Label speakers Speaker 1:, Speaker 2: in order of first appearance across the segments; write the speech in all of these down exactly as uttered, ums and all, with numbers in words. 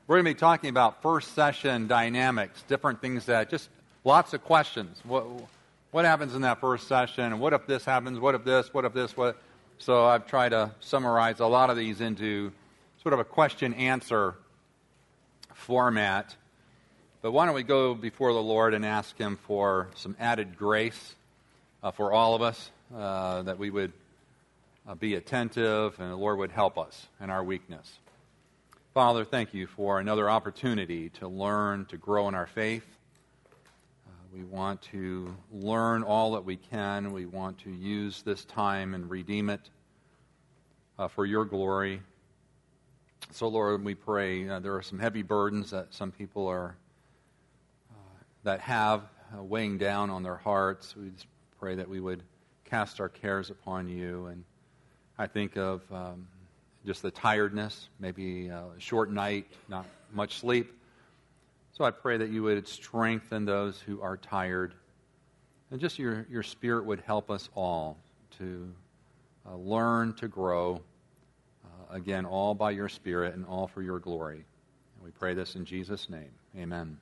Speaker 1: We're going to be talking about first session dynamics, different things that just lots of questions. What what happens in that first session? What if this happens? What if this? What if this? What? So I've tried to summarize a lot of these into sort of a question-answer format. But why don't we go before the Lord and ask Him for some added grace uh, for all of us, uh, that we would uh, be attentive and the Lord would help us in our weakness. Father, thank you for another opportunity to learn, to grow in our faith. Uh, we want to learn all that we can. We want to use this time and redeem it uh, for your glory. So, Lord, we pray uh, there are some heavy burdens that some people are uh, that have uh, weighing down on their hearts. We just pray that we would cast our cares upon you. And I think of um, just the tiredness, maybe a short night, not much sleep. So I pray that you would strengthen those who are tired. And just your, your Spirit would help us all to uh, learn to grow. Uh, again, all by your Spirit and all for your glory. And we pray this in Jesus' name. Amen.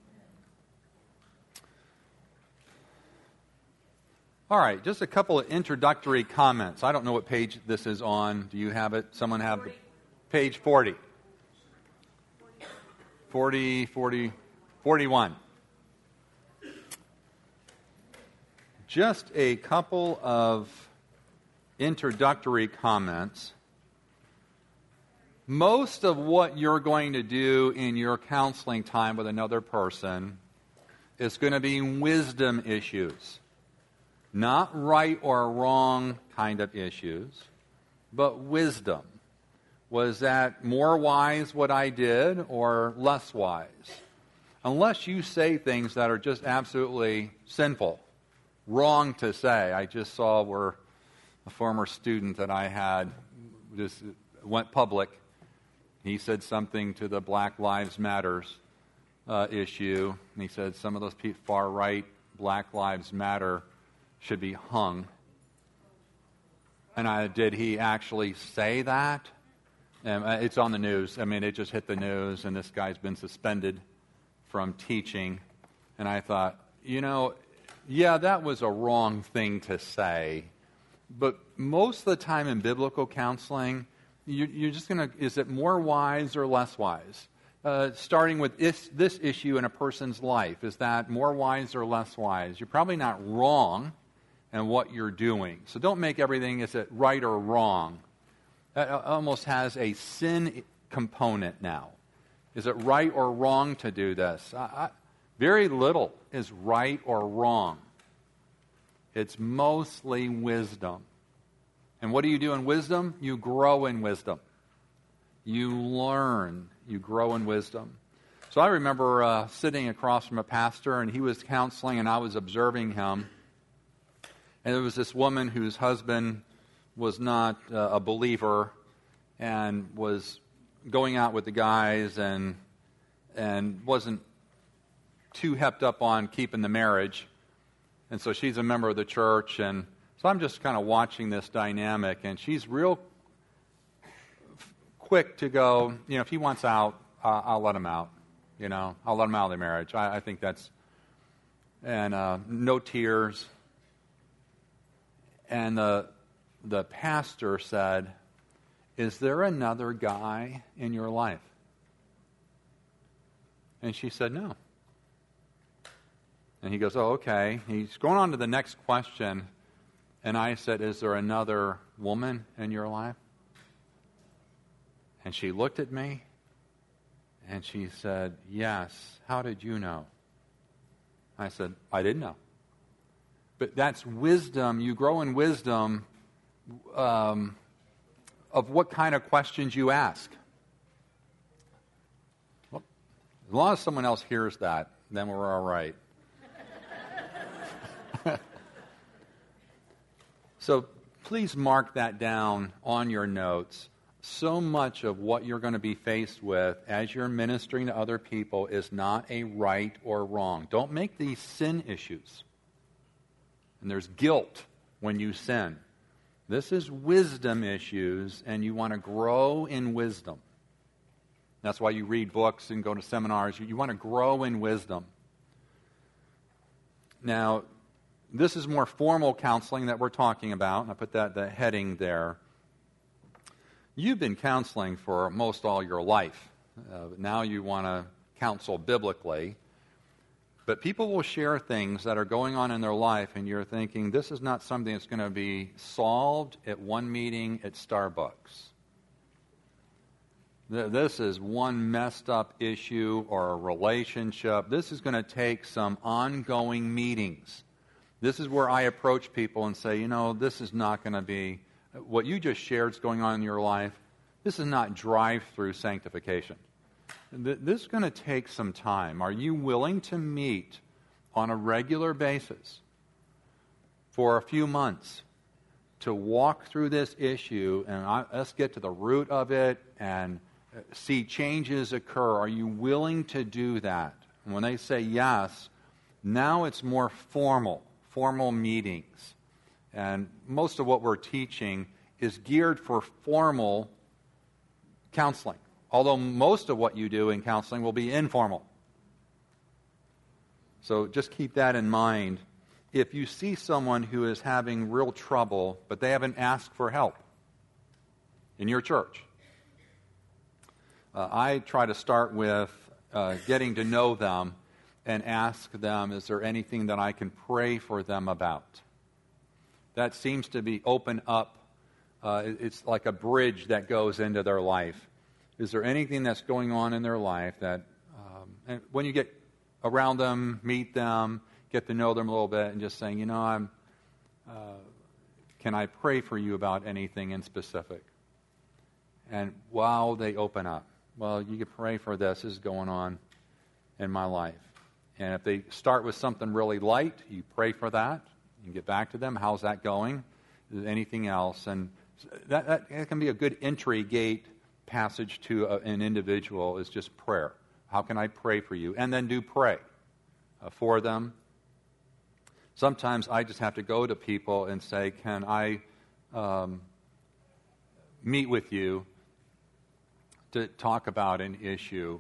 Speaker 1: All right, just a couple of introductory comments. I don't know what page this is on. Do you have it? Someone have forty. Page forty. forty, forty, forty-one. Just a couple of introductory comments. Most of what you're going to do in your counseling time with another person is going to be wisdom issues. Not right or wrong kind of issues, but wisdom. Was that more wise what I did or less wise? Unless you say things that are just absolutely sinful, wrong to say. I just saw where a former student that I had just went public. He said something to the Black Lives Matters uh, issue. And he said some of those people, far right, Black Lives Matter should be hung. And I, did he actually say that? And it's on the news. I mean, it just hit the news, and this guy's been suspended from teaching. And I thought, you know, yeah, that was a wrong thing to say. But most of the time in biblical counseling, you, you're just going to, is it more wise or less wise? Uh, starting with this, this issue in a person's life, is that more wise or less wise? You're probably not wrong in what you're doing. So don't make everything, is it right or wrong? That almost has a sin component now. Is it right or wrong to do this? I, I, very little is right or wrong. It's mostly wisdom. And what do you do in wisdom? You grow in wisdom. You learn. You grow in wisdom. So I remember uh, sitting across from a pastor, and he was counseling, and I was observing him. And there was this woman whose husband was not uh, a believer and was going out with the guys and and wasn't too hepped up on keeping the marriage. And so she's a member of the church. And so I'm just kind of watching this dynamic. And she's real quick to go, you know, if he wants out, uh, I'll let him out. You know, I'll let him out of the marriage. I, I think that's, and uh, no tears. And the the pastor said, is there another guy in your life? And she said, no. And he goes, oh, okay. He's going on to the next question. And I said, is there another woman in your life? And she looked at me, and she said, yes. How did you know? I said, I didn't know. But that's wisdom. You grow in wisdom um, of what kind of questions you ask. Well, as long as someone else hears that, then we're all right. So please mark that down on your notes. So much of what you're going to be faced with as you're ministering to other people is not a right or wrong. Don't make these sin issues. And there's guilt when you sin. This is wisdom issues, and you want to grow in wisdom. That's why you read books and go to seminars. You, you want to grow in wisdom. Now, this is more formal counseling that we're talking about, and I put that the heading there. You've been counseling for most all your life. Uh, now you want to counsel biblically. But people will share things that are going on in their life, and you're thinking, this is not something that's going to be solved at one meeting at Starbucks. This is one messed up issue or a relationship. This is going to take some ongoing meetings. This is where I approach people and say, you know, this is not going to be, what you just shared is going on in your life. This is not drive-through sanctification. This is going to take some time. Are you willing to meet on a regular basis for a few months to walk through this issue and us get to the root of it and see changes occur? Are you willing to do that? And when they say yes, now it's more formal, formal meetings. And most of what we're teaching is geared for formal counseling, although most of what you do in counseling will be informal. So just keep that in mind. If you see someone who is having real trouble, but they haven't asked for help in your church, uh, I try to start with uh, getting to know them and ask them, is there anything that I can pray for them about? That seems to be open up. Uh, it's like a bridge that goes into their life. Is there anything that's going on in their life that, um, and when you get around them, meet them, get to know them a little bit, and just saying, you know, I'm, uh, can I pray for you about anything in specific? And wow, they open up. Well, you can pray for this. This is going on in my life. And if they start with something really light, you pray for that. You get back to them. How's that going? Is there anything else? And that, that, that can be a good entry gate passage to a, an individual, is just prayer. How can I pray for you? And then do pray uh, for them. Sometimes I just have to go to people and say, can I um, meet with you to talk about an issue?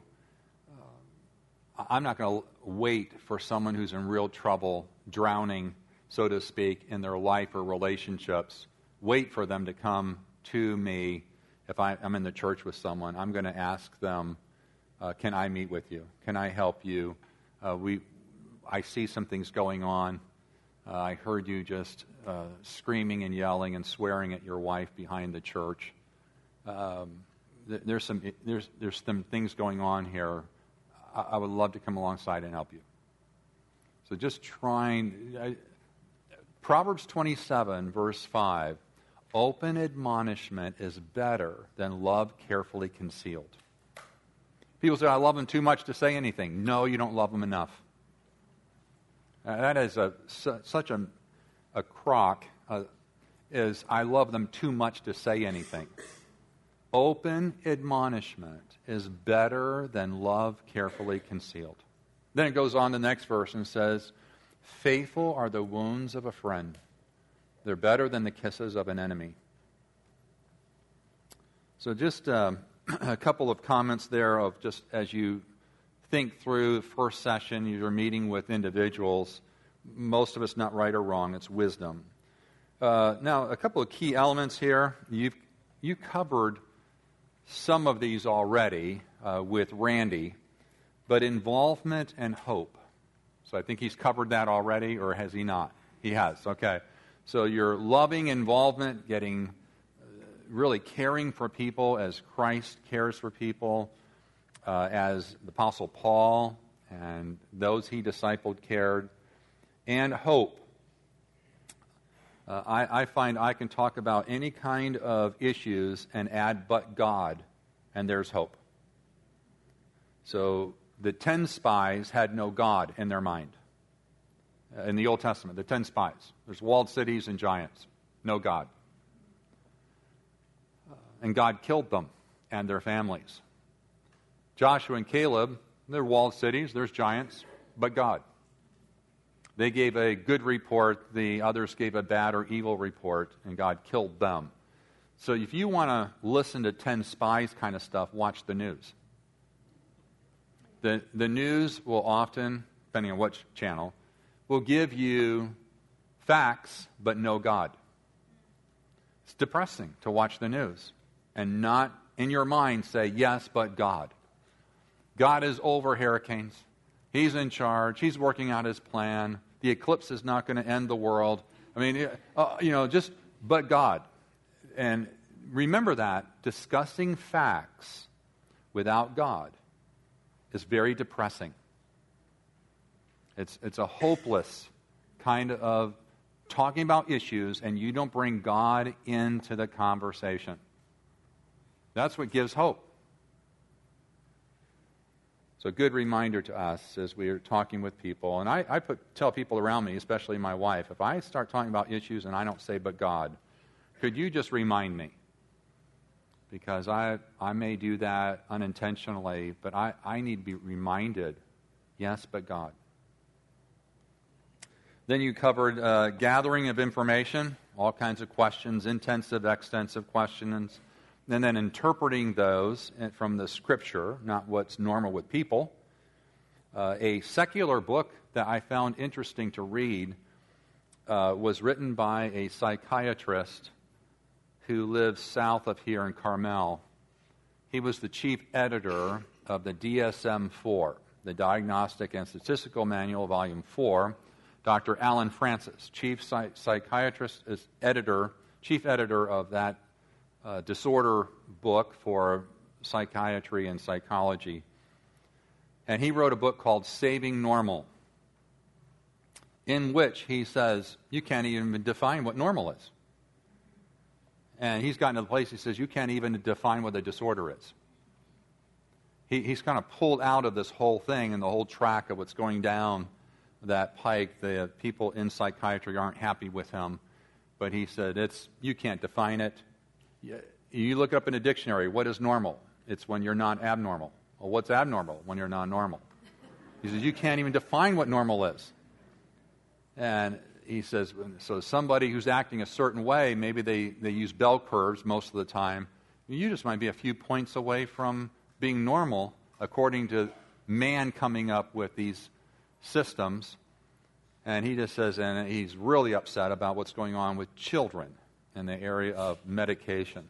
Speaker 1: Uh, I'm not going to wait for someone who's in real trouble, drowning, so to speak, in their life or relationships. Wait for them to come to me. If I, I'm in the church with someone, I'm going to ask them, uh, can I meet with you? Can I help you? Uh, we, I see some things going on. Uh, I heard you just uh, screaming and yelling and swearing at your wife behind the church. Um, th- there's some there's there's some things going on here. I, I would love to come alongside and help you. So just trying. I, Proverbs twenty-seven, verse five. Open admonishment is better than love carefully concealed. People say, I love them too much to say anything. No, you don't love them enough. Uh, that is a, su- such a, a crock, uh, is I love them too much to say anything. Open admonishment is better than love carefully concealed. Then it goes on to the next verse and says, faithful are the wounds of a friend. They're better than the kisses of an enemy. So just um, a couple of comments there of just as you think through the first session, you're meeting with individuals. Most of it's not right or wrong. It's wisdom. Uh, now, a couple of key elements here. You've you covered some of these already uh, with Randy, but involvement and hope. So I think he's covered that already, or has he not? He has, okay. So your loving involvement, getting, uh, really caring for people as Christ cares for people, uh, as the Apostle Paul and those he discipled cared, and hope. Uh, I, I find I can talk about any kind of issues and add but God, and there's hope. So the ten spies had no God in their mind. In the Old Testament, the ten spies. There's walled cities and giants. No God. Uh, and God killed them and their families. Joshua and Caleb, they're walled cities, there's giants, but God. They gave a good report, the others gave a bad or evil report, and God killed them. So if you want to listen to ten spies kind of stuff, watch the news. The, the news will often, depending on which channel, will give you facts but no God. It's depressing to watch the news and not in your mind say, yes, but God. God is over hurricanes. He's in charge. He's working out his plan. The eclipse is not going to end the world. I mean, uh, you know, just, but God. And remember that discussing facts without God is very depressing. It's, it's a hopeless kind of talking about issues, and you don't bring God into the conversation. That's what gives hope. So a good reminder to us as we are talking with people, and I, I put, tell people around me, especially my wife, if I start talking about issues and I don't say, but God, could you just remind me? Because I, I may do that unintentionally, but I, I need to be reminded, yes, but God. Then you covered uh, gathering of information, all kinds of questions, intensive, extensive questions, and then interpreting those from the Scripture, not what's normal with people. Uh, a secular book that I found interesting to read uh, was written by a psychiatrist who lives south of here in Carmel. He was the chief editor of the D S M four, the Diagnostic and Statistical Manual, Volume four. Doctor Alan Francis, chief psych- psychiatrist, is editor, chief editor of that Uh, disorder book for psychiatry and psychology. And he wrote a book called Saving Normal, in which he says you can't even define what normal is. And he's gotten to the place he says you can't even define what a disorder is. He, he's kind of pulled out of this whole thing and the whole track of what's going down that pike. The people in psychiatry aren't happy with him. But he said, it's you can't define it. You look up in a dictionary, what is normal? It's when you're not abnormal. Well, what's abnormal? When you're non-normal. He says, you can't even define what normal is. And he says, so somebody who's acting a certain way, maybe they, they use bell curves most of the time. You just might be a few points away from being normal, according to man coming up with these systems. And he just says, and he's really upset about what's going on with children in the area of medication,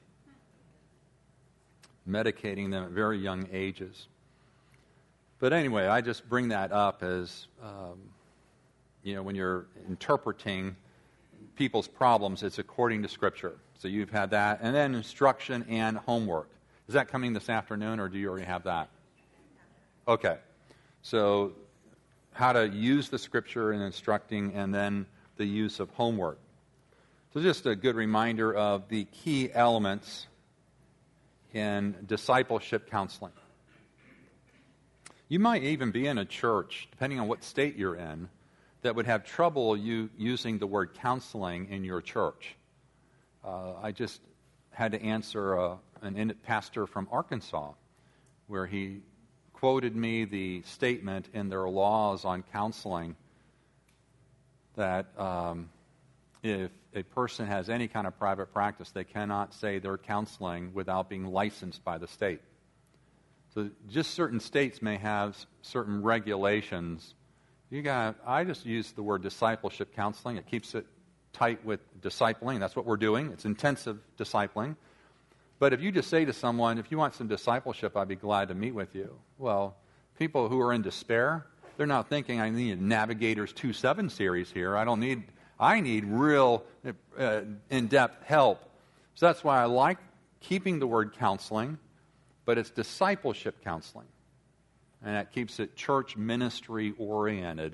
Speaker 1: medicating them at very young ages. But anyway, I just bring that up as, um, you know, when you're interpreting people's problems, it's according to Scripture. So you've had that. And then instruction and homework. Is that coming this afternoon, or do you already have that? Okay. So how to use the Scripture in instructing, and then the use of homework. So just a good reminder of the key elements in discipleship counseling. You might even be in a church, depending on what state you're in, that would have trouble you using the word counseling in your church. Uh, I just had to answer a, an pastor from Arkansas, where he quoted me the statement in their laws on counseling that um, if a person has any kind of private practice, they cannot say they're counseling without being licensed by the state. So just certain states may have certain regulations. You got. I just use the word discipleship counseling. It keeps it tight with discipling. That's what we're doing. It's intensive discipling. But if you just say to someone, if you want some discipleship, I'd be glad to meet with you. Well, people who are in despair, they're not thinking I need a Navigators two seven series here. I don't need... I need real uh, in-depth help. So that's why I like keeping the word counseling, but it's discipleship counseling. And that keeps it church ministry oriented.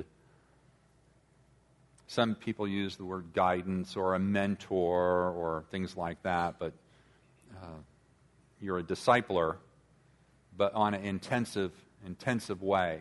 Speaker 1: Some people use the word guidance or a mentor or things like that, but uh, you're a discipler, but on an intensive, intensive way.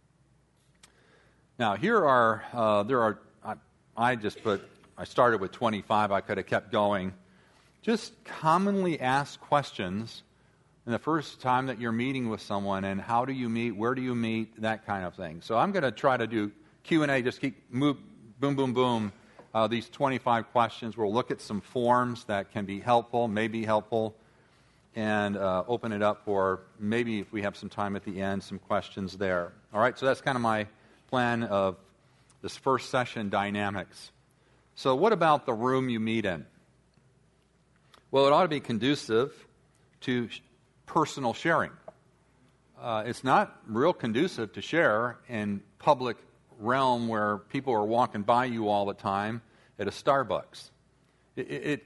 Speaker 1: Now, here are, uh, there are I just put, I started with twenty-five. I could have kept going. Just commonly asked questions in the first time that you're meeting with someone, and how do you meet, where do you meet, that kind of thing. So I'm going to try to do Q and A, just keep move, boom, boom, boom, uh, these twenty-five questions. We'll look at some forms that can be helpful, may be helpful. and uh, open it up for maybe, if we have some time at the end, some questions there. All right, so that's kind of my plan of this first session, dynamics. So what about the room you meet in? Well, it ought to be conducive to sh- personal sharing. Uh, it's not real conducive to share in public realm where people are walking by you all the time at a Starbucks. It, it,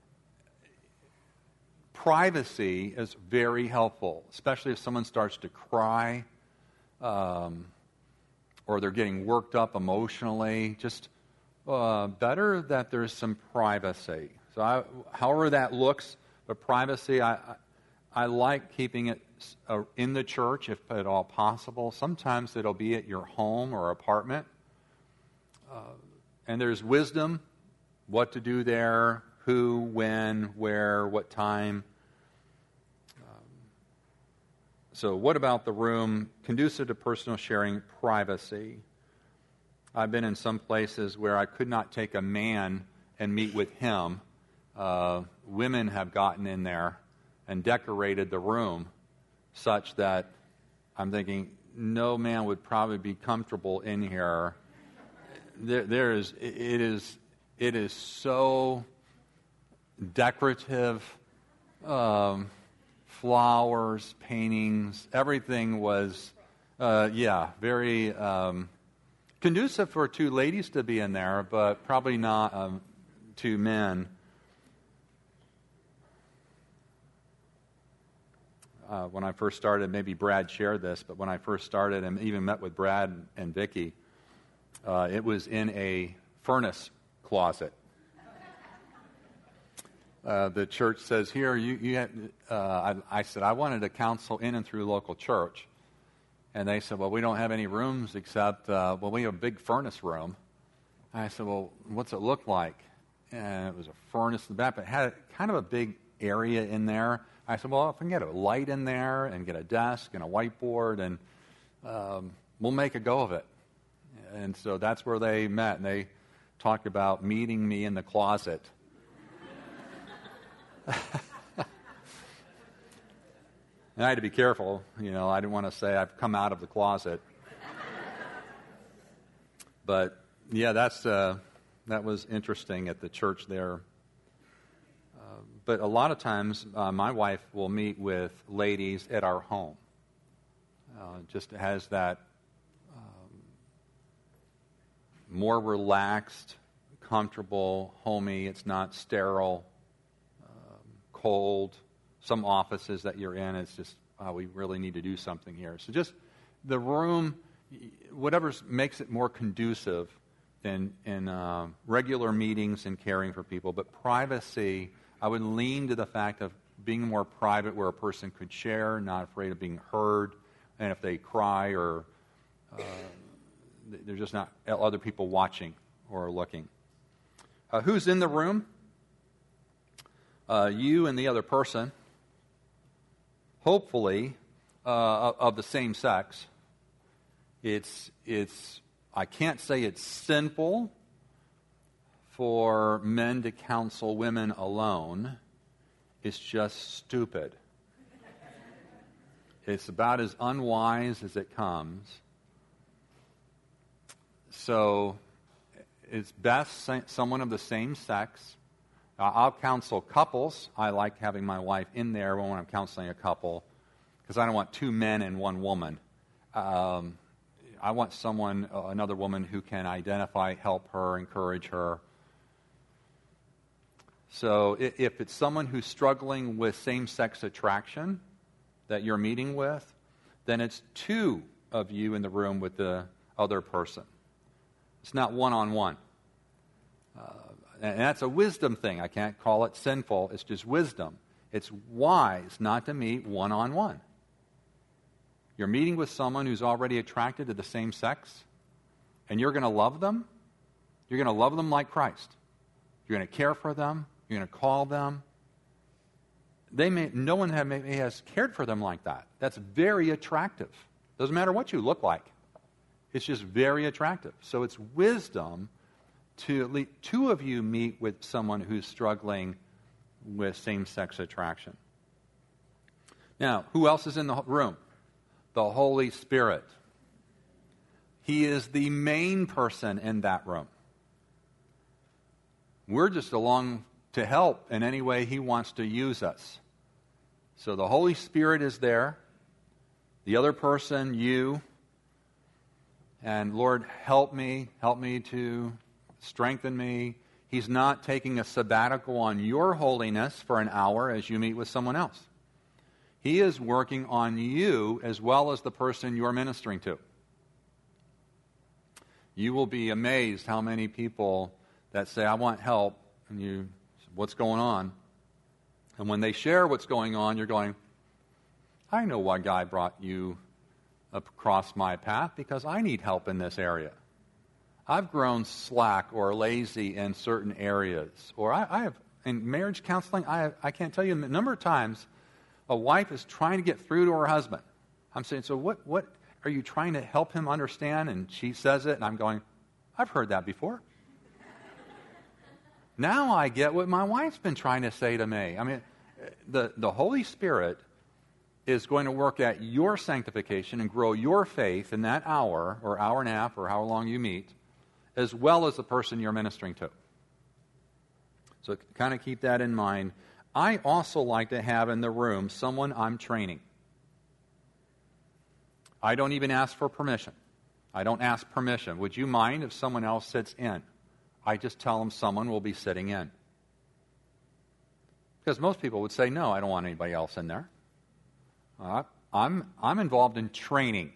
Speaker 1: privacy is very helpful, especially if someone starts to cry um, or they're getting worked up emotionally. Just uh, better that there's some privacy. So I, however that looks, but privacy, I, I, I like keeping it uh, in the church if at all possible. Sometimes it'll be at your home or apartment. Uh, and there's wisdom, what to do there, who, when, where, what time. Um, so what about the room? Conducive to personal sharing, privacy. I've been in some places where I could not take a man and meet with him. Uh, women have gotten in there and decorated the room such that I'm thinking no man would probably be comfortable in here. There, there is, it is, it is so decorative, um, flowers, paintings, everything was, uh, yeah, very um, conducive for two ladies to be in there, but probably not um, two men. Uh, when I first started, maybe Brad shared this, but when I first started and even met with Brad and Vicki, uh, it was in a furnace closet. Uh, the church says, here, you, you have, uh, I, I said, I wanted to counsel in and through local church. And they said, well, we don't have any rooms except, uh, well, we have a big furnace room. And I said, well, what's it look like? And it was a furnace in the back, but it had kind of a big area in there. I said, well, if I can get a light in there and get a desk and a whiteboard, and um, we'll make a go of it. And so that's where they met, and they talked about meeting me in the closet. And I had to be careful. You know, I didn't want to say I've come out of the closet. But, yeah, that's uh, that was interesting at the church there. But a lot of times, uh, my wife will meet with ladies at our home. Uh, just has that um, more relaxed, comfortable, homey. It's not sterile, um, cold. Some offices that you're in, it's just, oh, we really need to do something here. So just the room, whatever makes it more conducive in, in uh, regular meetings and caring for people. But privacy, I would lean to the fact of being more private where a person could share, not afraid of being heard. And if they cry or uh, they're just not other people watching or looking. Uh, who's in the room? Uh, you and the other person. Hopefully uh, of the same sex. It's, it's, I can't say it's sinful for men to counsel women alone. It's just stupid. It's about as unwise as it comes. So it's best someone of the same sex. Uh, I'll counsel couples. I like having my wife in there when I'm counseling a couple because I don't want two men and one woman. Um, I want someone, uh, another woman who can identify, help her, encourage her. So if it's someone who's struggling with same-sex attraction that you're meeting with, then it's two of you in the room with the other person. It's not one-on-one. Uh, and that's a wisdom thing. I can't call it sinful. It's just wisdom. It's wise not to meet one-on-one. You're meeting with someone who's already attracted to the same sex, and you're going to love them. You're going to love them like Christ. You're going to care for them. You're going to call them. They may, no one have, maybe has cared for them like that. That's very attractive. Doesn't matter what you look like. It's just very attractive. So it's wisdom to at least two of you meet with someone who's struggling with same-sex attraction. Now, who else is in the room? The Holy Spirit. He is the main person in that room. We're just along to help in any way He wants to use us. So the Holy Spirit is there. The other person, you. And Lord, help me. Help me to strengthen me. He's not taking a sabbatical on your holiness for an hour as you meet with someone else. He is working on you as well as the person you're ministering to. You will be amazed how many people that say, I want help, and you, what's going on? And when they share what's going on, you're going, I know why God brought you across my path, because I need help in this area. I've grown slack or lazy in certain areas. Or I, I have, in marriage counseling, I, have, I can't tell you the number of times a wife is trying to get through to her husband. I'm saying, so what, what are you trying to help him understand? And she says it, and I'm going, I've heard that before. Now I get what my wife's been trying to say to me. I mean, the, the Holy Spirit is going to work at your sanctification and grow your faith in that hour or hour and a half or however long you meet, as well as the person you're ministering to. So kind of keep that in mind. I also like to have in the room someone I'm training. I don't even ask for permission. I don't ask permission. Would you mind if someone else sits in? I just tell them someone will be sitting in. Because most people would say, no, I don't want anybody else in there. Uh, I'm, I'm involved in training.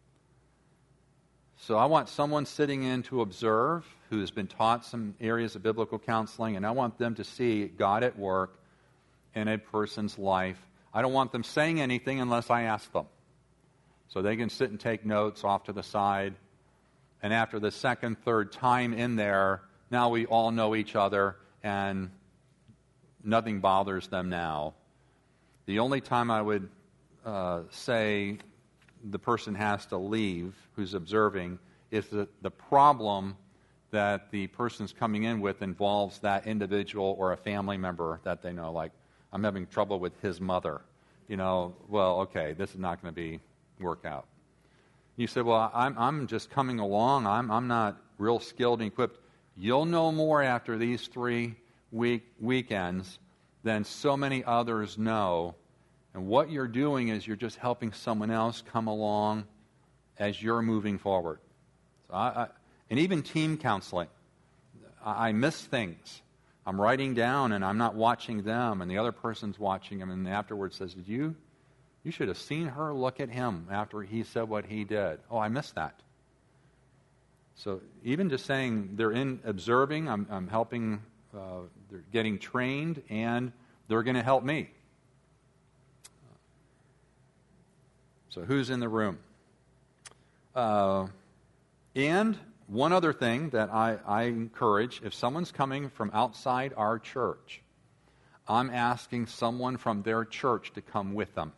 Speaker 1: So I want someone sitting in to observe who has been taught some areas of biblical counseling, and I want them to see God at work in a person's life. I don't want them saying anything unless I ask them. So they can sit and take notes off to the side. And after the second, third time in there, now we all know each other, and nothing bothers them now. The only time I would uh, say the person has to leave who's observing is that the problem that the person's coming in with involves that individual or a family member that they know. Like, I'm having trouble with his mother. You know, well, okay, this is not going to be work out. You say, well, I'm, I'm just coming along. I'm, I'm not real skilled and equipped. You'll know more after these three week weekends than so many others know. And what you're doing is you're just helping someone else come along as you're moving forward. So I, I, and even team counseling, I, I miss things. I'm writing down and I'm not watching them, and the other person's watching them, and afterwards says, Did you, you should have seen her look at him after he said what he did. Oh, I missed that. So even just saying they're in observing, I'm, I'm helping, uh, they're getting trained, and they're going to help me. So who's in the room? Uh, and one other thing that I, I encourage, if someone's coming from outside our church, I'm asking someone from their church to come with them.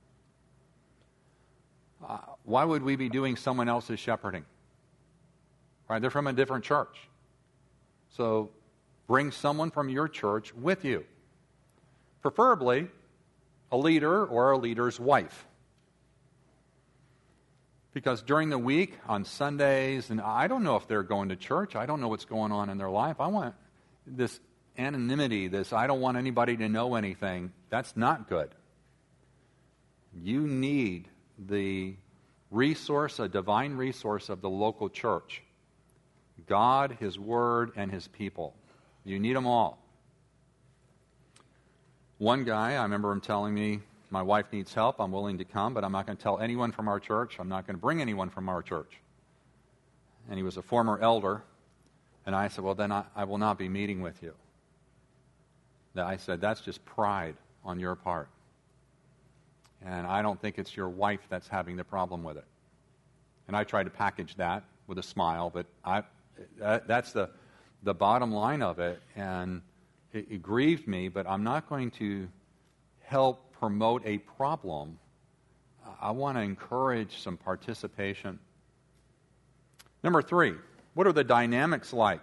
Speaker 1: Uh, why would we be doing someone else's shepherding? Right? They're from a different church. So bring someone from your church with you. Preferably a leader or a leader's wife. Because during the week, on Sundays, and I don't know if they're going to church. I don't know what's going on in their life. I want this anonymity, this I don't want anybody to know anything. That's not good. You need the resource, a divine resource of the local church. God, His Word, and His people. You need them all. One guy, I remember him telling me, my wife needs help, I'm willing to come, but I'm not going to tell anyone from our church. I'm not going to bring anyone from our church. And he was a former elder. And I said, well, then I, I will not be meeting with you. That I said, that's just pride on your part. And I don't think it's your wife that's having the problem with it. And I tried to package that with a smile, but I, that, that's the, the bottom line of it. And it, it grieved me, but I'm not going to help promote a problem. I want to encourage some participation. Number three, what are the dynamics like?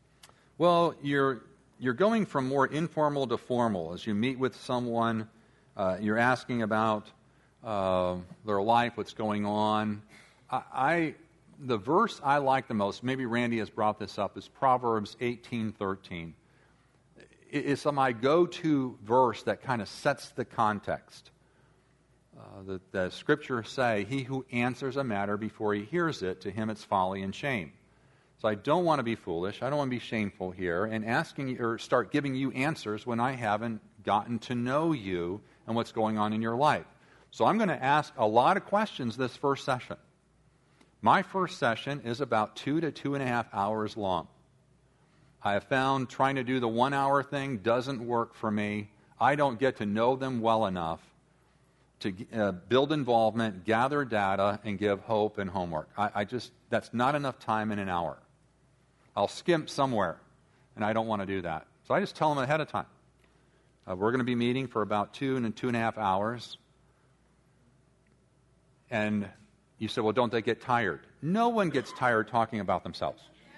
Speaker 1: Well, you're you're going from more informal to formal as you meet with someone. Uh, you're asking about uh, their life, what's going on. I, I the verse I like the most, maybe Randy has brought this up, is Proverbs eighteen thirteen. It, it's my go-to verse that kind of sets the context. Uh, the, the scriptures say, "He who answers a matter before he hears it, to him it's folly and shame." So I don't want to be foolish. I don't want to be shameful here and asking or start giving you answers when I haven't gotten to know you and what's going on in your life. So I'm going to ask a lot of questions this first session. My first session is about two to two and a half hours long. I have found trying to do the one-hour thing doesn't work for me. I don't get to know them well enough to uh, build involvement, gather data, and give hope and homework. I, I just, that's not enough time in an hour. I'll skimp somewhere, and I don't want to do that. So I just tell them ahead of time. Uh, we're going to be meeting for about two and two and a half hours. And you say, well, don't they get tired? No one gets tired talking about themselves.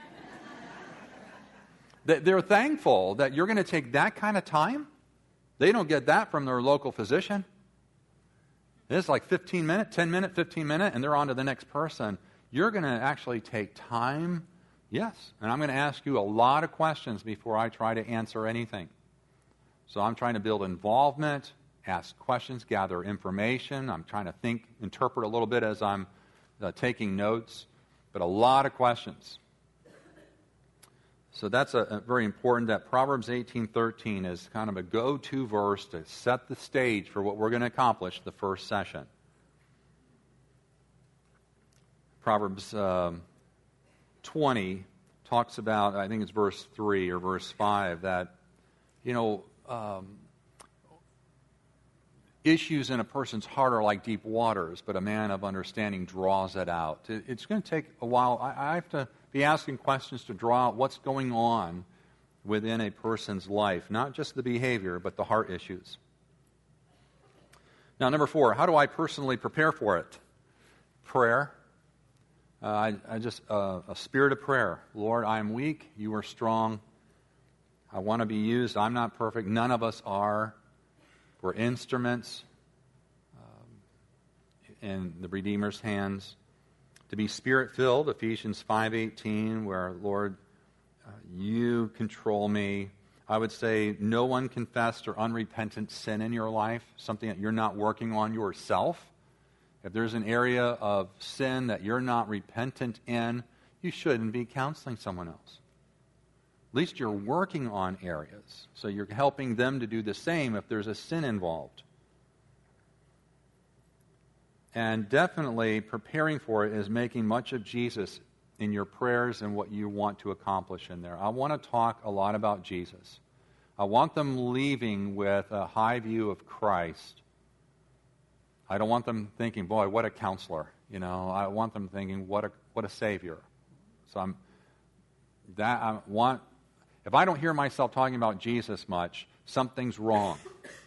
Speaker 1: They're thankful that you're going to take that kind of time. They don't get that from their local physician. It's like fifteen minute, ten minute, fifteen minute, and they're on to the next person. You're going to actually take time. Yes, and I'm going to ask you a lot of questions before I try to answer anything. So I'm trying to build involvement, ask questions, gather information. I'm trying to think, interpret a little bit as I'm uh, taking notes, but a lot of questions. So that's a, a very important. That Proverbs eighteen thirteen is kind of a go-to verse to set the stage for what we're going to accomplish the first session. Proverbs um, twenty talks about, I think it's verse three or verse five, that, you know, um, issues in a person's heart are like deep waters, but a man of understanding draws it out. It, it's going to take a while. I, I have to be asking questions to draw out what's going on within a person's life, not just the behavior, but the heart issues. Now, number four, how do I personally prepare for it? Prayer. Uh, I, I just, uh, a spirit of prayer. Lord, I am weak. You are strong. I want to be used. I'm not perfect. None of us are. We're instruments um, in the Redeemer's hands. To be spirit-filled, Ephesians five eighteen, where, Lord, uh, you control me. I would say no unconfessed or unrepentant sin in your life, something that you're not working on yourself. If there's an area of sin that you're not repentant in, you shouldn't be counseling someone else. At least you're working on areas, so you're helping them to do the same if there's a sin involved. And definitely preparing for it is making much of Jesus in your prayers and what you want to accomplish in there. I want to talk a lot about Jesus. I want them leaving with a high view of Christ. I don't want them thinking, boy, what a counselor. You know, I want them thinking, what a what a Savior. So I'm that I want. If I don't hear myself talking about Jesus much, something's wrong.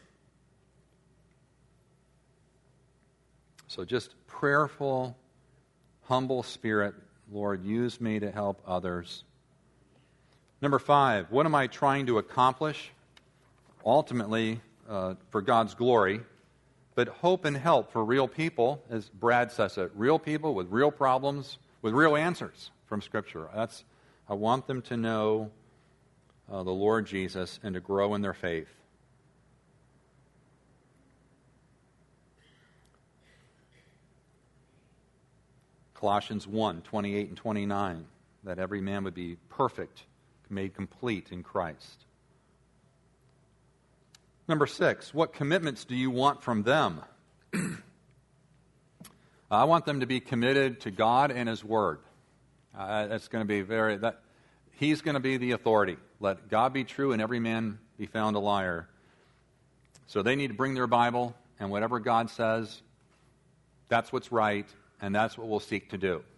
Speaker 1: So just prayerful, humble spirit. Lord, use me to help others. Number five, what am I trying to accomplish? Ultimately, uh, for God's glory, but hope and help for real people, as Brad says it, real people with real problems, with real answers from Scripture. That's I want them to know uh, the Lord Jesus and to grow in their faith. Colossians one, twenty-eight and twenty-nine, that every man would be perfect, made complete in Christ. Number six, what commitments do you want from them? I want them to be committed to God and His Word. Uh, that's going to be very, that He's going to be the authority. Let God be true and every man be found a liar. So they need to bring their Bible, and whatever God says, that's what's right, and that's what we'll seek to do.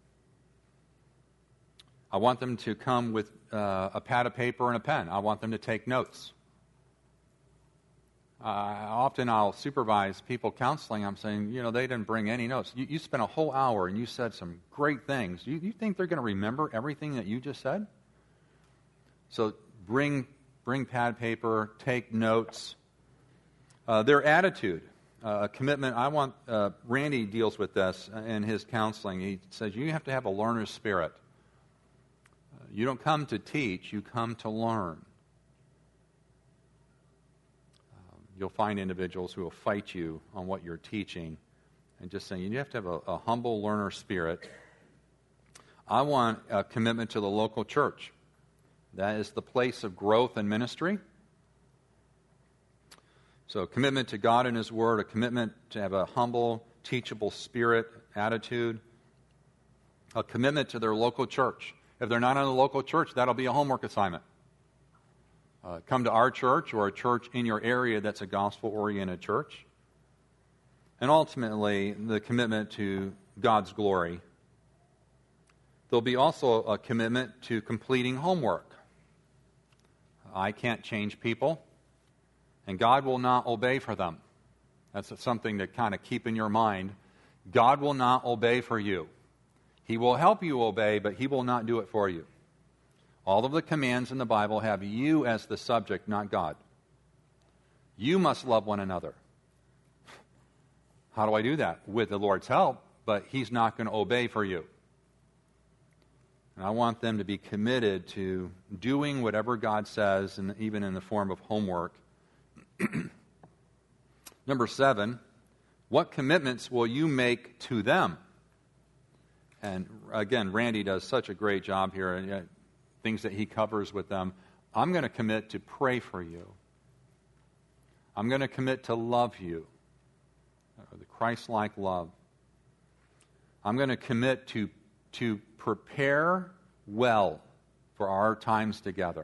Speaker 1: I want them to come with uh, a pad of paper and a pen. I want them to take notes. Uh, often I'll supervise people counseling. I'm saying, you know, they didn't bring any notes. You, you spent a whole hour and you said some great things. You, you think they're going to remember everything that you just said? So bring bring pad, paper, take notes. Uh, their attitude, uh, a commitment. I want, uh, Randy deals with this in his counseling. He says you have to have a learner's spirit. Uh, you don't come to teach, you come to learn. Um, you'll find individuals who will fight you on what you're teaching and just saying you have to have a, a humble learner spirit. I want a commitment to the local church. That is the place of growth and ministry. So a commitment to God and His Word, a commitment to have a humble, teachable spirit, attitude, a commitment to their local church. If they're not in a local church, that'll be a homework assignment. Uh, come to our church or a church in your area that's a gospel-oriented church. And ultimately, the commitment to God's glory. There'll be also a commitment to completing homework. I can't change people. And God will not obey for them. That's something to kind of keep in your mind. God will not obey for you. He will help you obey, but He will not do it for you. All of the commands in the Bible have you as the subject, not God. You must love one another. How do I do that? With the Lord's help, but He's not going to obey for you. And I want them to be committed to doing whatever God says, and even in the form of homework. Number seven, what commitments will you make to them? And again, Randy does such a great job here, and uh, things that he covers with them. I'm going to commit to pray for you. I'm going to commit to love you, uh, the Christ-like love. I'm going to commit to, to prepare well for our times together.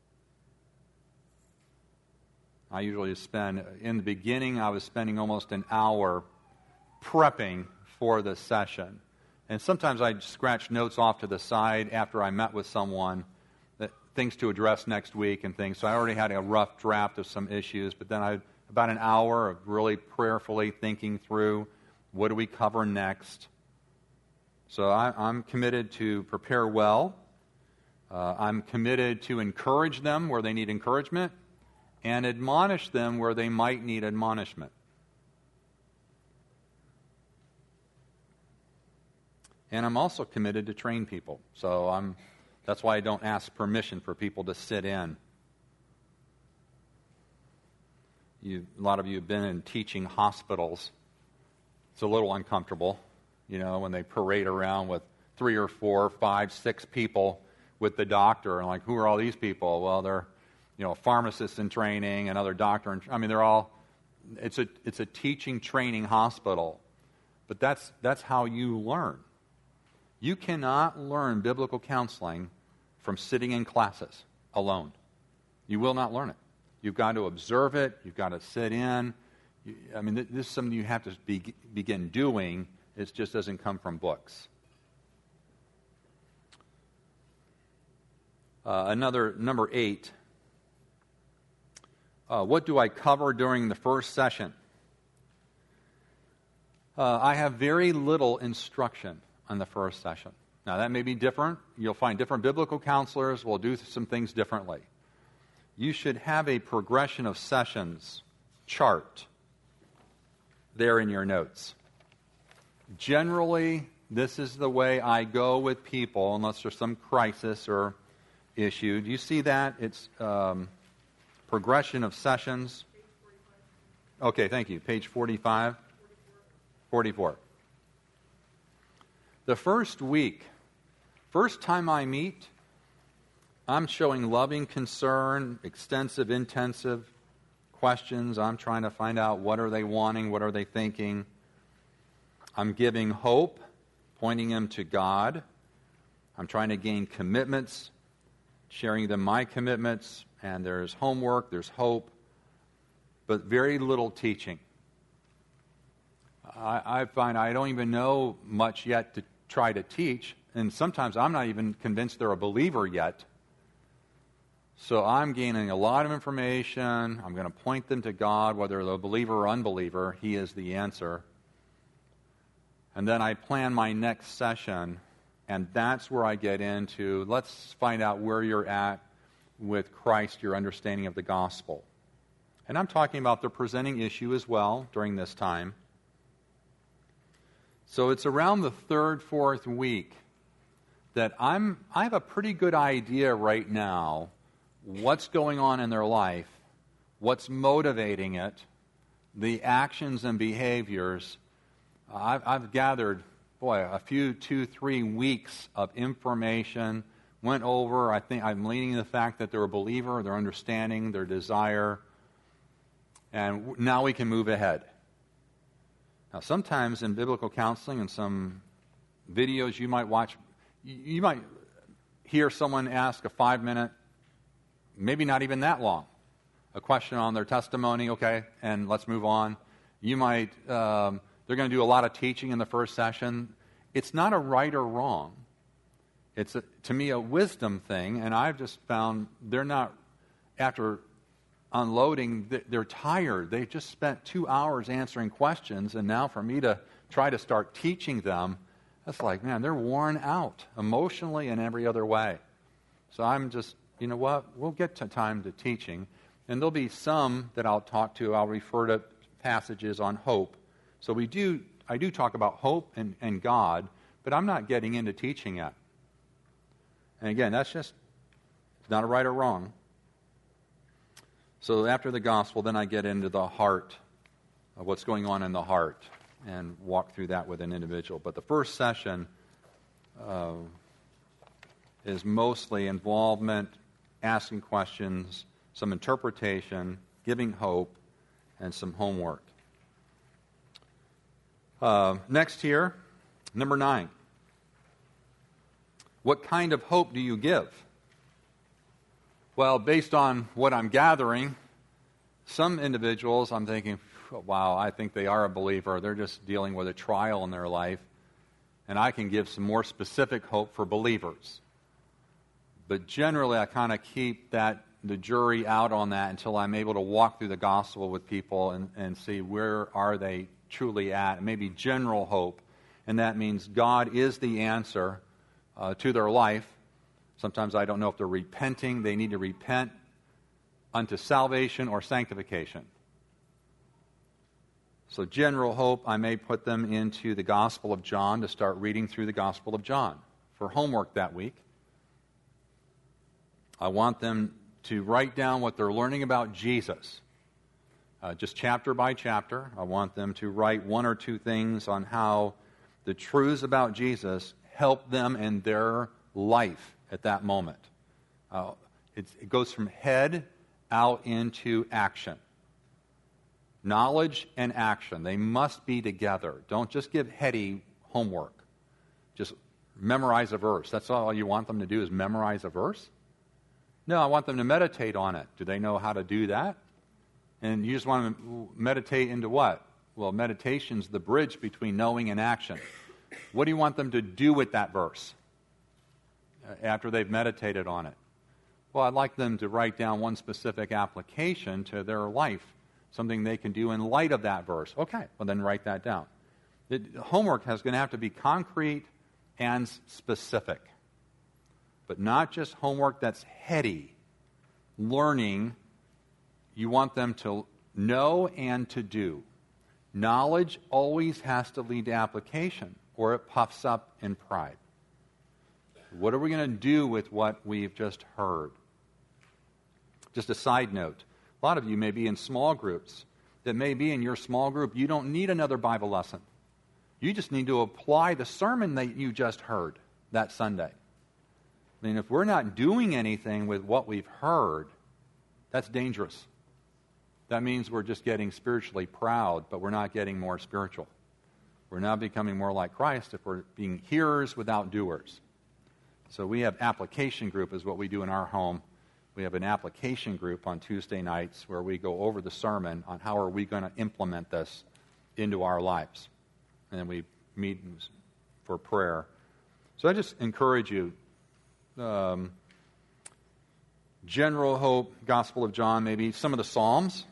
Speaker 1: I usually spend, in the beginning, I was spending almost an hour prepping for the session. And sometimes I'd scratch notes off to the side after I met with someone, that, things to address next week and things. So I already had a rough draft of some issues, but then I about an hour of really prayerfully thinking through, what do we cover next? So I, I'm committed to prepare well. Uh, I'm committed to encourage them where they need encouragement, and admonish them where they might need admonishment. And I'm also committed to train people. So I'm that's why I don't ask permission for people to sit in. You, a lot of you have been in teaching hospitals. It's a little uncomfortable, you know, when they parade around with three or four, five, six people with the doctor. And like, who are all these people? Well, they're you know, pharmacists in training, another doctor. In, I mean, they're all, it's a it's a teaching, training hospital. But that's that's how you learn. You cannot learn biblical counseling from sitting in classes alone. You will not learn it. You've got to observe it. You've got to sit in. You, I mean, this is something you have to be, begin doing. It just doesn't come from books. Uh, another, number eight. Uh, what do I cover during the first session? Uh, I have very little instruction on the first session. Now, that may be different. You'll find different biblical counselors will do some things differently. You should have a progression of sessions chart there in your notes. Generally, this is the way I go with people, unless there's some crisis or issue. Do you see that? It's... Um, Progression of sessions. Okay, thank you. Page forty-five. forty-four. The first week, first time I meet, I'm showing loving concern, extensive, intensive questions. I'm trying to find out what are they wanting, what are they thinking. I'm giving hope, pointing them to God. I'm trying to gain commitments, sharing them my commitments. And there's homework, there's hope, but very little teaching. I, I find I don't even know much yet to try to teach, and sometimes I'm not even convinced they're a believer yet. So I'm gaining a lot of information. I'm going to point them to God, whether they're a believer or unbeliever. He is the answer. And then I plan my next session, and that's where I get into, let's find out where you're at with Christ, your understanding of the gospel. And I'm talking about the presenting issue as well during this time. So it's around the third, fourth week that I'm, I have a pretty good idea right now what's going on in their life, what's motivating it, the actions and behaviors. I've, I've gathered, boy, a few, two, three weeks of information, went over, I think I'm leaning the fact that they're a believer, their understanding, their desire, and now we can move ahead. Now, sometimes in biblical counseling and some videos you might watch, you might hear someone ask a five-minute, maybe not even that long, a question on their testimony, okay, and let's move on. You might, um, they're going to do a lot of teaching in the first session. It's not a right or wrong. It's, a, to me, a wisdom thing, and I've just found they're not, after unloading, they're tired. They've just spent two hours answering questions, and now for me to try to start teaching them, that's like, man, they're worn out emotionally and every other way. So I'm just, you know what, we'll get to time to teaching, and there'll be some that I'll talk to, I'll refer to passages on hope. So we do, I do talk about hope and, and God, but I'm not getting into teaching yet. And again, that's just, it's not a right or wrong. So after the gospel, then I get into the heart, of what's going on in the heart, and walk through that with an individual. But the first session uh, is mostly involvement, asking questions, some interpretation, giving hope, and some homework. Uh, next here, number nine. What kind of hope do you give? Well, based on what I'm gathering, some individuals, I'm thinking, wow, I think they are a believer. They're just dealing with a trial in their life. And I can give some more specific hope for believers. But generally, I kind of keep that the jury out on that until I'm able to walk through the gospel with people and, and see where are they truly at. Maybe general hope. And that means God is the answer uh, to their life. Sometimes I don't know if they're repenting. They need to repent unto salvation or sanctification. So general hope, I may put them into the Gospel of John to start reading through the Gospel of John for homework that week. I want them to write down what they're learning about Jesus, uh, just chapter by chapter. I want them to write one or two things on how the truths about Jesus help them in their life at that moment. Uh, it's, it goes from head out into action. Knowledge and action, they must be together. Don't just give heady homework. Just memorize a verse. That's all you want them to do is memorize a verse? No, I want them to meditate on it. Do they know how to do that? And you just want to meditate into what? Well, meditation's the bridge between knowing and action. What do you want them to do with that verse after they've meditated on it? Well, I'd like them to write down one specific application to their life, something they can do in light of that verse. Okay, well then write that down. The homework is going to have to be concrete and specific, but not just homework that's heady. Learning, you want them to know and to do. Knowledge always has to lead to application, or it puffs up in pride. What are we going to do with what we've just heard? Just a side note. A lot of you may be in small groups. That may be in your small group. You don't need another Bible lesson. You just need to apply the sermon that you just heard that Sunday. I mean, if we're not doing anything with what we've heard, that's dangerous. That means we're just getting spiritually proud, but we're not getting more spiritual. We're not becoming more like Christ if we're being hearers without doers. So we have application group is what we do in our home. We have an application group on Tuesday nights where we go over the sermon on how are we going to implement this into our lives. And then we meet for prayer. So I just encourage you, um, general hope, Gospel of John, maybe some of the Psalms.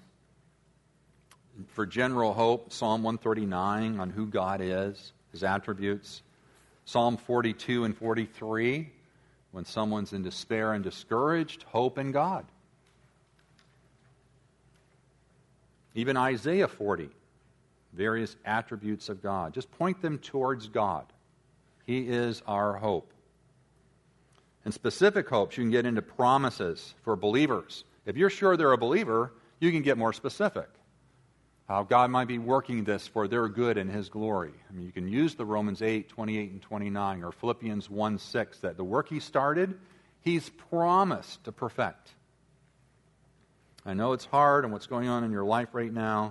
Speaker 1: For general hope, Psalm one thirty-nine on who God is, His attributes. Psalm forty-two and forty-three, when someone's in despair and discouraged, hope in God. Even Isaiah forty, various attributes of God. Just point them towards God. He is our hope. And specific hopes, you can get into promises for believers. If you're sure they're a believer, you can get more specific. How God might be working this for their good and His glory. I mean, you can use the Romans eight, twenty-eight and twenty-nine, or Philippians one, six, that the work He started, He's promised to perfect. I know it's hard and what's going on in your life right now.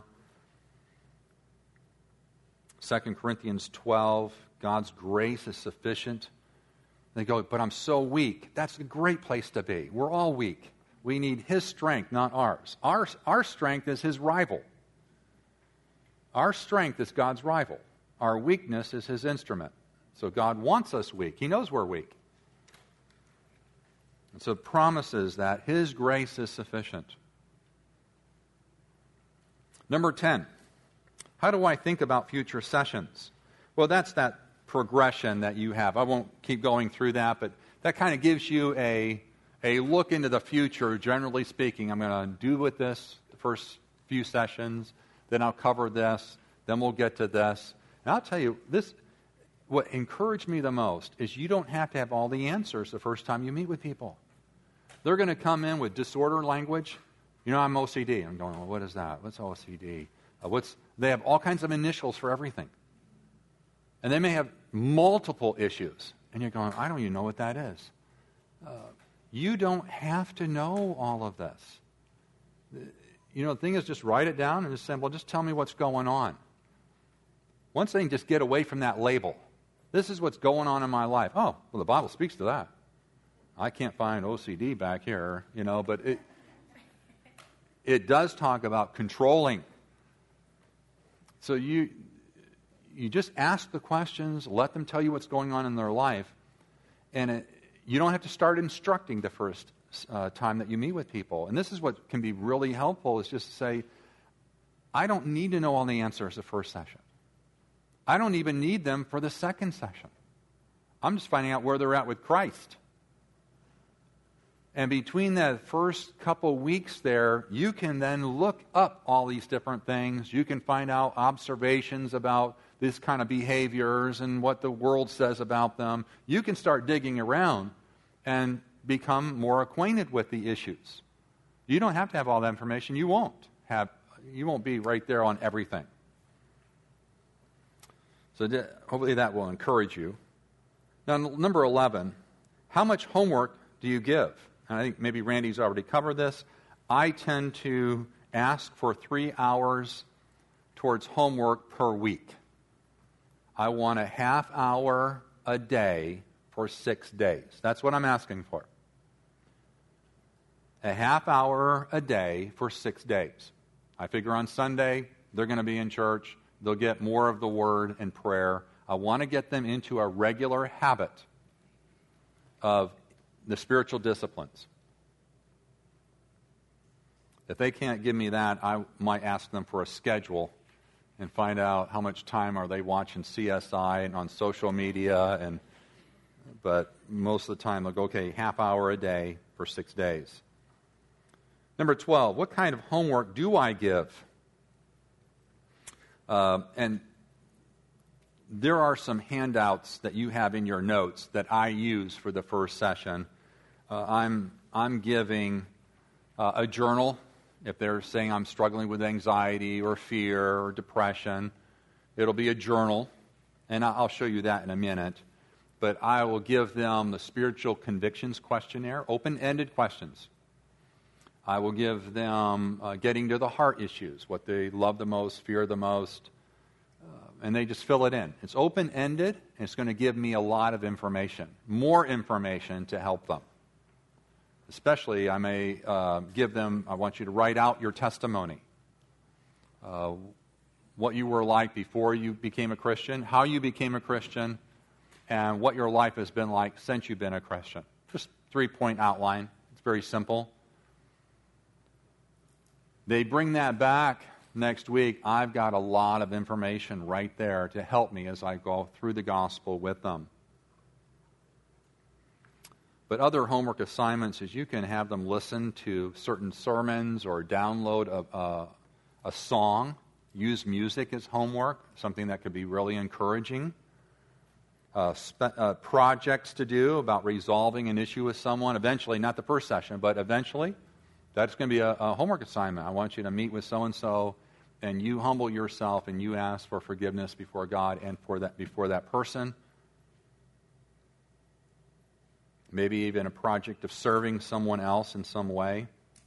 Speaker 1: Second Corinthians twelve, God's grace is sufficient. They go, but I'm so weak. That's a great place to be. We're all weak. We need His strength, not ours. Our, our strength is His rival. Our strength is God's rival. Our weakness is His instrument. So God wants us weak. He knows we're weak. And so it promises that His grace is sufficient. Number ten, how do I think about future sessions? Well, that's that progression that you have. I won't keep going through that, but that kind of gives you a, a look into the future, generally speaking. I'm going to do with this the first few sessions, then I'll cover this, then we'll get to this. And I'll tell you, this, what encouraged me the most is you don't have to have all the answers the first time you meet with people. They're going to come in with disorder language. You know, I'm O C D. I'm going, well, what is that? What's O C D? Uh, what's, they have all kinds of initials for everything. And they may have multiple issues. And you're going, I don't even know what that is. Uh, you don't have to know all of this. You know, the thing is, just write it down and just say, well, just tell me what's going on. Once they can just get away from that label. This is what's going on in my life. Oh, well, the Bible speaks to that. I can't find O C D back here, you know, but it, it does talk about controlling. So you... You just ask the questions, let them tell you what's going on in their life, and it, you don't have to start instructing the first uh, time that you meet with people. And this is what can be really helpful, is just to say, I don't need to know all the answers the first session. I don't even need them for the second session. I'm just finding out where they're at with Christ. And between that first couple weeks there, you can then look up all these different things. You can find out observations about these kind of behaviors and what the world says about them. You can start digging around and become more acquainted with the issues. You don't have to have all that information. You won't have. You won't be right there on everything. So th- hopefully that will encourage you. Now, number eleven, how much homework do you give? And I think maybe Randy's already covered this. I tend to ask for three hours towards homework per week. I want a half hour a day for six days. That's what I'm asking for. A half hour a day for six days. I figure on Sunday, they're going to be in church. They'll get more of the Word and prayer. I want to get them into a regular habit of the spiritual disciplines. If they can't give me that, I might ask them for a schedule and find out how much time are they watching C S I and on social media. And but most of the time they'll go, okay, half hour a day for six days. Number twelve, what kind of homework do I give? Uh, and there are some handouts that you have in your notes that I use for the first session. Uh, I'm I'm giving uh, a journal. If they're saying I'm struggling with anxiety or fear or depression, it'll be a journal, and I'll show you that in a minute. But I will give them the spiritual convictions questionnaire, open-ended questions. I will give them uh, getting to the heart issues, what they love the most, fear the most, uh, and they just fill it in. It's open-ended, and it's going to give me a lot of information, more information to help them. Especially, I may uh, give them, I want you to write out your testimony. Uh, what you were like before you became a Christian, how you became a Christian, and what your life has been like since you've been a Christian. Just three-point outline. It's very simple. They bring that back next week. I've got a lot of information right there to help me as I go through the gospel with them. But other homework assignments is you can have them listen to certain sermons or download a, a, a song. Use music as homework, something that could be really encouraging. Uh, spe- uh, projects to do about resolving an issue with someone. Eventually, not the first session, but eventually, that's going to be a, a homework assignment. I want you to meet with so-and-so, and you humble yourself, and you ask for forgiveness before God and for that before that person. Maybe even a project of serving someone else in some way.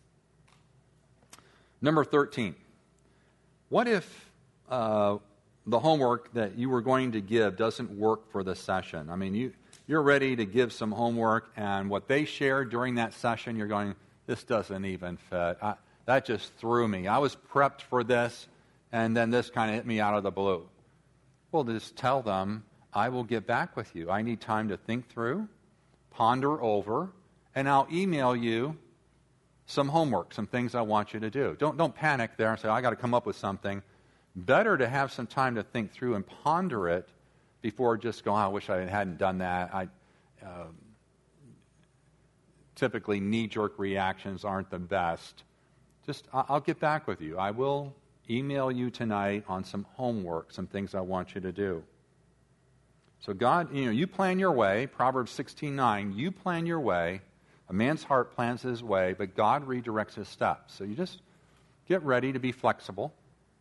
Speaker 1: Number thirteen. What if uh, the homework that you were going to give doesn't work for the session? I mean, you, you're ready to give some homework, and what they shared during that session, you're going, this doesn't even fit. I, that just threw me. I was prepped for this, and then this kind of hit me out of the blue. Well, just tell them, I will get back with you. I need time to think through, ponder over, and I'll email you some homework, some things I want you to do. Don't, don't panic there and say, I got to come up with something. Better to have some time to think through and ponder it before just going, oh, I wish I hadn't done that. I, um, typically, knee-jerk reactions aren't the best. Just, I'll get back with you. I will email you tonight on some homework, some things I want you to do. So God, you know, you plan your way. Proverbs sixteen nine, you plan your way. A man's heart plans his way, but God redirects his steps. So you just get ready to be flexible.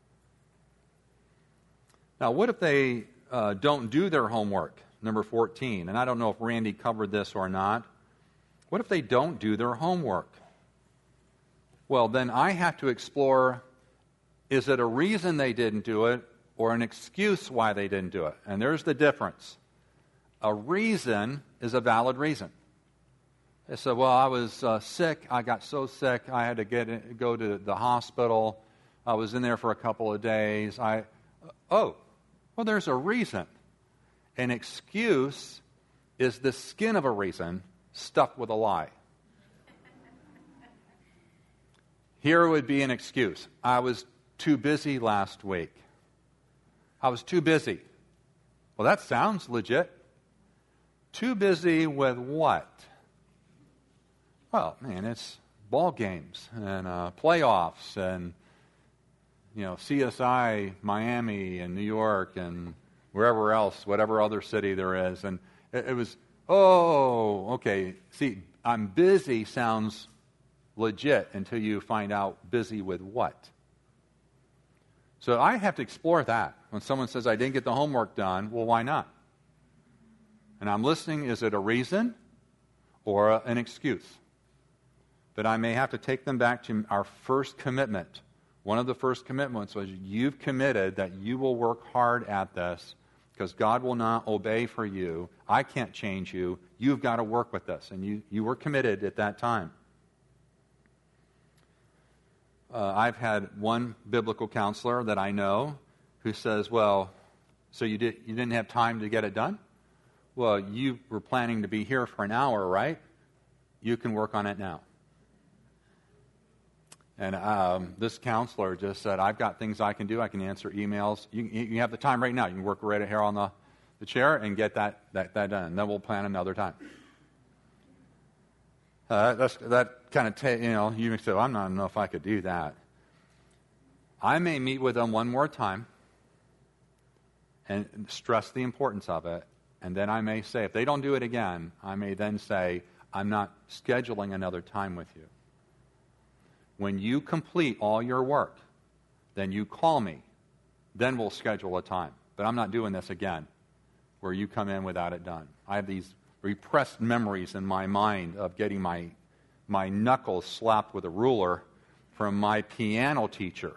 Speaker 1: Now, what if they uh, don't do their homework? Number fourteen, and I don't know if Randy covered this or not. What if they don't do their homework? Well, then I have to explore, is it a reason they didn't do it or an excuse why they didn't do it? And there's the difference. A reason is a valid reason. They said, well, I was uh, sick. I got so sick, I had to get in, go to the hospital. I was in there for a couple of days. I, oh, well, there's a reason. An excuse is the skin of a reason stuffed with a lie. Here would be an excuse. I was too busy last week. I was too busy. Well, that sounds legit. Too busy with what? Well, man, it's ball games and uh, playoffs and, you know, C S I, Miami and New York and wherever else, whatever other city there is. And it, it was, oh, okay. See, I'm busy sounds legit until you find out busy with what. So I have to explore that. When someone says, I didn't get the homework done, well, why not? And I'm listening, is it a reason or a, an excuse? But I may have to take them back to our first commitment. One of the first commitments was you've committed that you will work hard at this because God will not obey for you. I can't change you. You've got to work with this. And you, you were committed at that time. Uh, I've had one biblical counselor that I know who says, well, so you, did, you didn't have time to get it done? Well, you were planning to be here for an hour, right? You can work on it now. And um, this counselor just said, I've got things I can do. I can answer emails. You, you have the time right now. You can work right here on the, the chair and get that, that, that done. And then we'll plan another time. Uh, that's, that kind of, ta- you know, you may say, well, I'm not know if I could do that. I may meet with them one more time and stress the importance of it. And then I may say, if they don't do it again, I may then say, I'm not scheduling another time with you. When you complete all your work, then you call me. Then we'll schedule a time. But I'm not doing this again, where you come in without it done. I have these repressed memories in my mind of getting my, my knuckles slapped with a ruler from my piano teacher,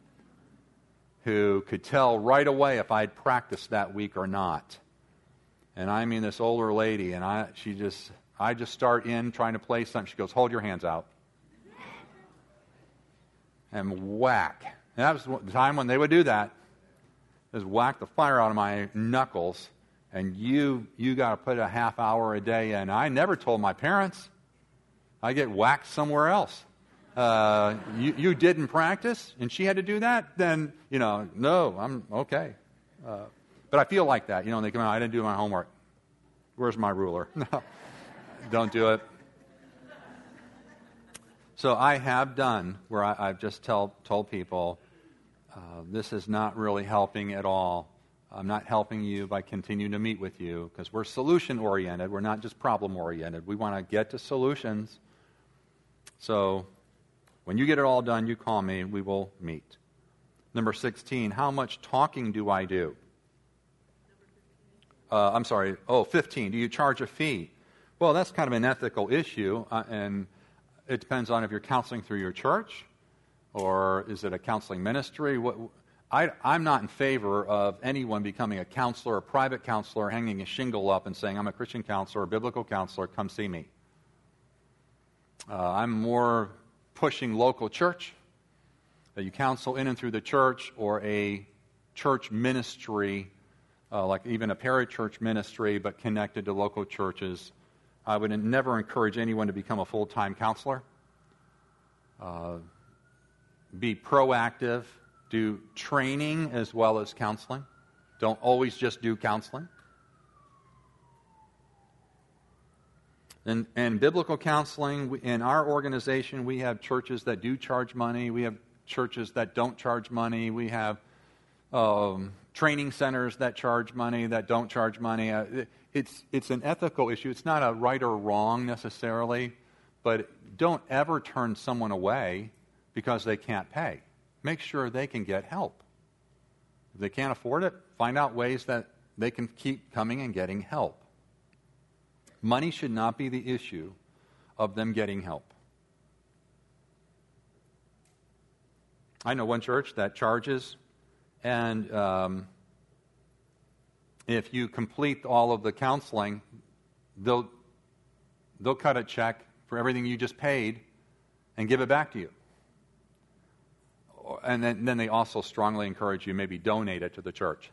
Speaker 1: who could tell right away if I'd practiced that week or not. And I mean this older lady, and I she just I just start in trying to play something. She goes, hold your hands out. And whack. And that was the time when they would do that. Just whack the fire out of my knuckles. And you you got to put a half hour a day in. I never told my parents. I get whacked somewhere else. Uh, you, you didn't practice, and she had to do that? Then, you know, no, I'm okay. Uh, but I feel like that. You know, they come out, I didn't do my homework. Where's my ruler? No, don't do it. So I have done where I, I've just tell, told people, uh, this is not really helping at all. I'm not helping you by continuing to meet with you because we're solution-oriented. We're not just problem-oriented. We want to get to solutions. So when you get it all done, you call me. We will meet. Number sixteen, how much talking do I do? Uh, I'm sorry. Oh, fifteen, do you charge a fee? Well, that's kind of an ethical issue, uh, and it depends on if you're counseling through your church or is it a counseling ministry. What, I, I'm not in favor of anyone becoming a counselor, a private counselor, hanging a shingle up and saying, I'm a Christian counselor, a biblical counselor, come see me. Uh, I'm more pushing local church, that you counsel in and through the church, or a church ministry, uh, like even a parachurch ministry, but connected to local churches. I would never encourage anyone to become a full-time counselor. Uh, be proactive. Do training as well as counseling. Don't always just do counseling. And, and biblical counseling, in our organization, we have churches that do charge money. We have churches that don't charge money. We have um, training centers that charge money, that don't charge money. Uh, it, it's, it's an ethical issue. It's not a right or wrong necessarily, but don't ever turn someone away because they can't pay. Make sure they can get help. If they can't afford it, find out ways that they can keep coming and getting help. Money should not be the issue of them getting help. I know one church that charges, and um, if you complete all of the counseling, they'll, they'll cut a check for everything you just paid and give it back to you. And then, then they also strongly encourage you maybe donate it to the church.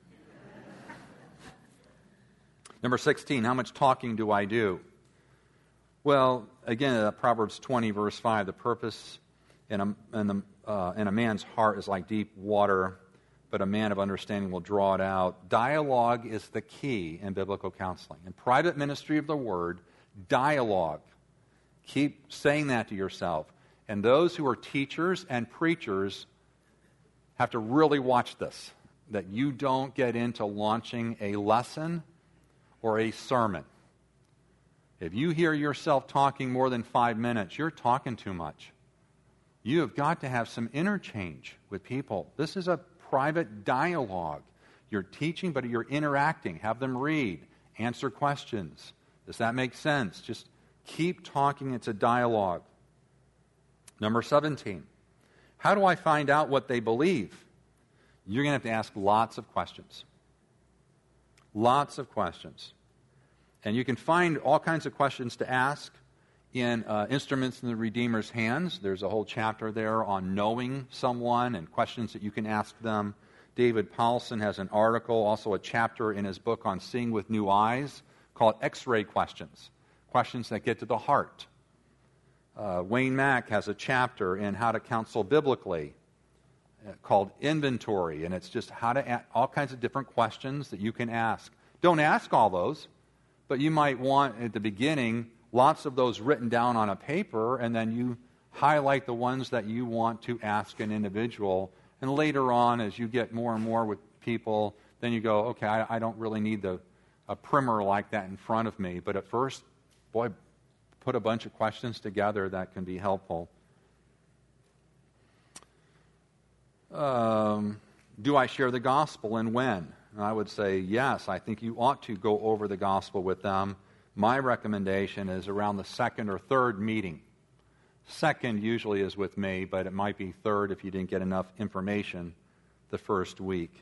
Speaker 1: Number sixteen, how much talking do I do? Well, again, uh, Proverbs twenty, verse five, the purpose in a, in, the, uh, in a man's heart is like deep water, but a man of understanding will draw it out. Dialogue is the key in biblical counseling. In private ministry of the word, dialogue. Keep saying that to yourself. And those who are teachers and preachers have to really watch this, that you don't get into launching a lesson or a sermon. If you hear yourself talking more than five minutes, you're talking too much. You have got to have some interchange with people. This is a private dialogue. You're teaching, but you're interacting. Have them read, answer questions. Does that make sense? Just keep talking. It's a dialogue. Number seventeen, how do I find out what they believe? You're going to have to ask lots of questions. Lots of questions. And you can find all kinds of questions to ask in uh, Instruments in the Redeemer's Hands. There's a whole chapter there on knowing someone and questions that you can ask them. David Paulson has an article, also a chapter in his book on Seeing with New Eyes, called X-ray questions, questions that get to the heart. Uh, Wayne Mack has a chapter in How to Counsel Biblically uh, called Inventory, and it's just how to a- all kinds of different questions that you can ask. Don't ask all those, but you might want at the beginning lots of those written down on a paper, and then you highlight the ones that you want to ask an individual. And later on, as you get more and more with people, then you go, okay, I, I don't really need the, a primer like that in front of me. But at first, boy, put a bunch of questions together that can be helpful. Um, do I share the gospel, and when? And I would say yes. I think you ought to go over the gospel with them. My recommendation is around the second or third meeting. Second usually is with me, but it might be third if you didn't get enough information the first week.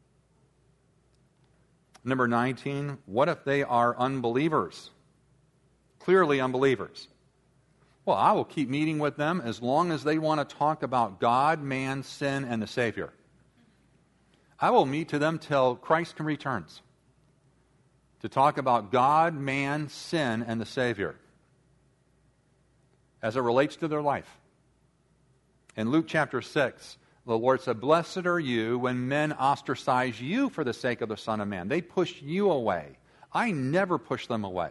Speaker 1: Number nineteen, what if they are unbelievers? Clearly unbelievers. Well, I will keep meeting with them as long as they want to talk about God, man, sin, and the Savior. I will meet to them till Christ returns to talk about God, man, sin, and the Savior as it relates to their life. In Luke chapter six, the Lord said, "Blessed are you when men ostracize you for the sake of the Son of Man." They push you away. I never push them away.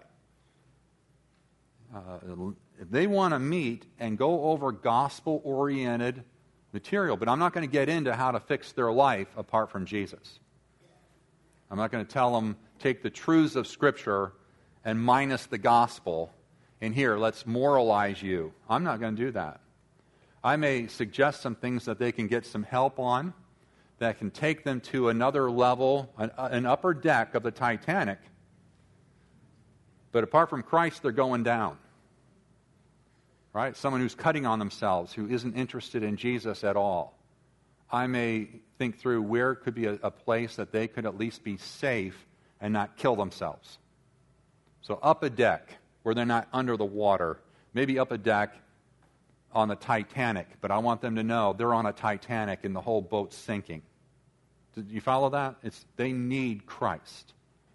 Speaker 1: Uh, if they want to meet and go over gospel-oriented material, but I'm not going to get into how to fix their life apart from Jesus. I'm not going to tell them, take the truths of Scripture and minus the gospel, and here, let's moralize you. I'm not going to do that. I may suggest some things that they can get some help on, that can take them to another level, an, an upper deck of the Titanic. But apart from Christ, they're going down. Right? Someone who's cutting on themselves, who isn't interested in Jesus at all. I may think through where could be a, a place that they could at least be safe and not kill themselves. So up a deck where they're not under the water. Maybe up a deck on the Titanic, but I want them to know they're on a Titanic and the whole boat's sinking. Did you follow that? It's they need Christ.